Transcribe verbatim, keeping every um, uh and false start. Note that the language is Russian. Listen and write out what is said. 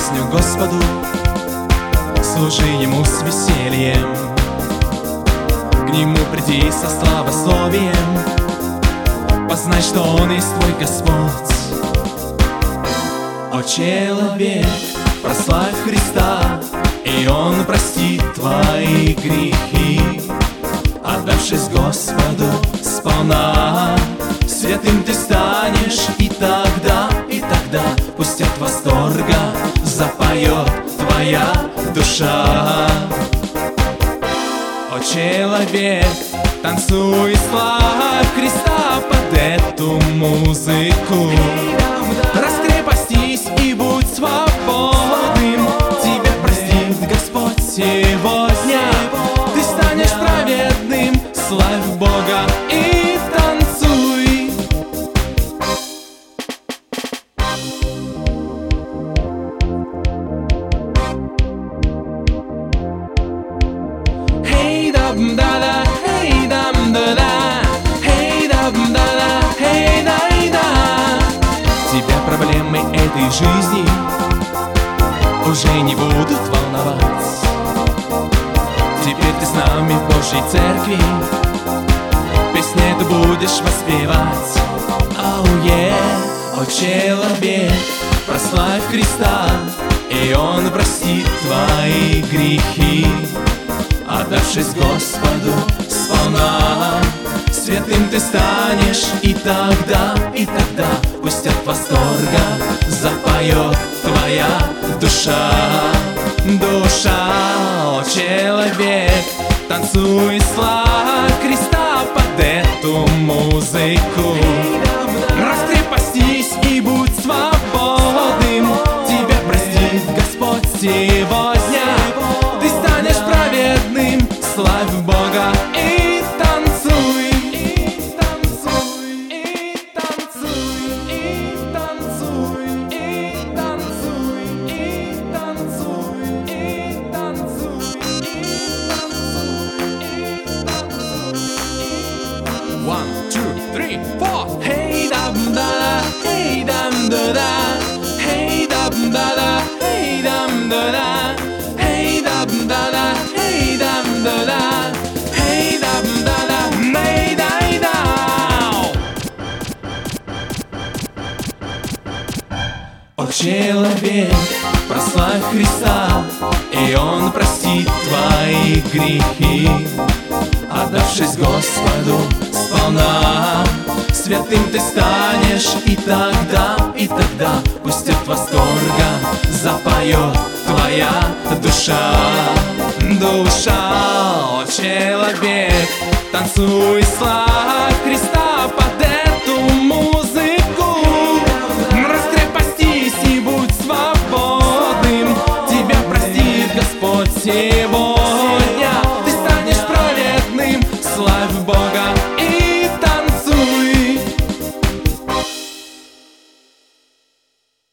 песню Господу, служи Ему с весельем. К Нему приди со славословием, познай, что Он есть твой Господь. О, человек, прославь Христа, и Он простит твои грехи. Отдавшись Господу сполна, святым ты станешь, и тогда, и тогда пусть от восторга запоет твоя душа. О, человек, танцуй, славь Христа под эту музыку. Раскрепостись и будь свободным, тебя простит Господь сегодня. Ты станешь праведным, славь Бога и танцуй. Hey dam da da, hey dam da da, hey dam да да, hey дай да. Тебя проблемы этой жизни уже не будут волновать. Теперь ты с нами в Божьей церкви, песни ты будешь воспевать. Oh yeah, о, человек, прославь Христа, и Он простит твои грехи. Отдавшись Господу сполна, святым ты станешь, и тогда, и тогда пусть от восторга запоет твоя душа. Душа, о, человек, танцуй, славь Христа под эту музыку. Раскрепостись и будь свободным, тебя простит Господь сегодня. Ты станешь праведным, славь Бога и танцуй. И танцуй, и танцуй, и танцуй, и танцуй, и танцуй, и танцуй, и танцуй. One, two, three, four. Hey dam da da, hey dam da da, hey dam da da, hey dam da da, hey dam da da, hey dam da da, hey dam da da, hey дай да. О, человек, прославь Христа, и Он простит твои грехи. Отдавшись Господу сполна, святым ты станешь, и тогда, и тогда пусть от восторга запоет твоя душа. Душа, о, человек, танцуй, славь Христа.